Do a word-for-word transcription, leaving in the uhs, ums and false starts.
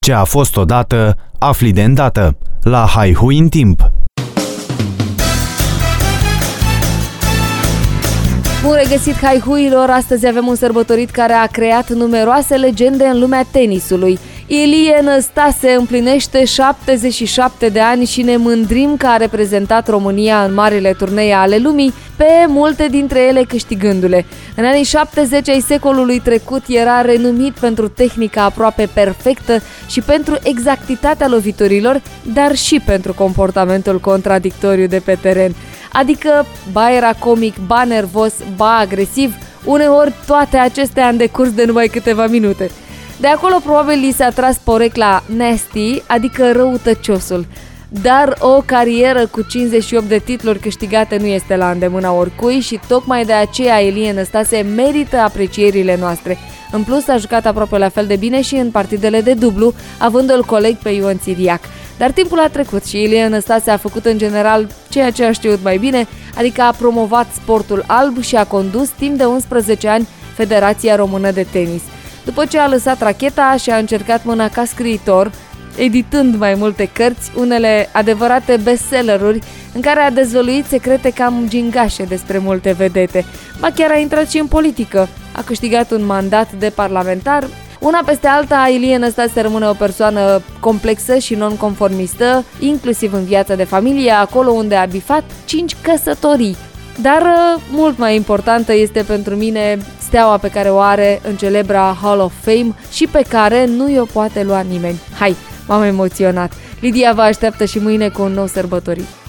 Ce a fost odată, afli de îndată. La Haihui în timp. Bun regăsit, haihuilor! Astăzi avem un sărbătorit care a creat numeroase legende în lumea tenisului. Ilie Năstase împlinește șaptezeci și șapte de ani și ne mândrim că a reprezentat România în marile turnee ale lumii, pe multe dintre ele câștigându-le. În anii șaptezeci ai secolului trecut era renumit pentru tehnica aproape perfectă și pentru exactitatea loviturilor, dar și pentru comportamentul contradictoriu de pe teren. Adică ba era comic, ba nervos, ba agresiv, uneori toate acestea în decurs de numai câteva minute. De acolo probabil li s-a tras porecla nasty, adică răutăciosul. Dar o carieră cu cincizeci și opt de titluri câștigate nu este la îndemâna oricui și tocmai de aceea Ilie Năstase merită aprecierile noastre. În plus a jucat aproape la fel de bine și în partidele de dublu, avându-l coleg pe Ion Țiriac. Dar timpul a trecut și Ilie Năstase a făcut în general ceea ce a știut mai bine, adică a promovat sportul alb și a condus timp de unsprezece ani Federația Română de Tenis. După ce a lăsat racheta și a încercat mâna ca scriitor, editând mai multe cărți, unele adevărate bestselleruri, în care a dezvăluit secrete cam gingașe despre multe vedete. Ba chiar a intrat și în politică, a câștigat un mandat de parlamentar. Una peste alta, Ilie Năstase rămâne o persoană complexă și nonconformistă, inclusiv în viața de familie, acolo unde a bifat cinci căsătorii. Dar mult mai importantă este pentru mine steaua pe care o are în celebra Hall of Fame și pe care nu i-o poate lua nimeni. Hai, m-am emoționat! Lidia vă așteaptă și mâine cu un nou sărbătorit.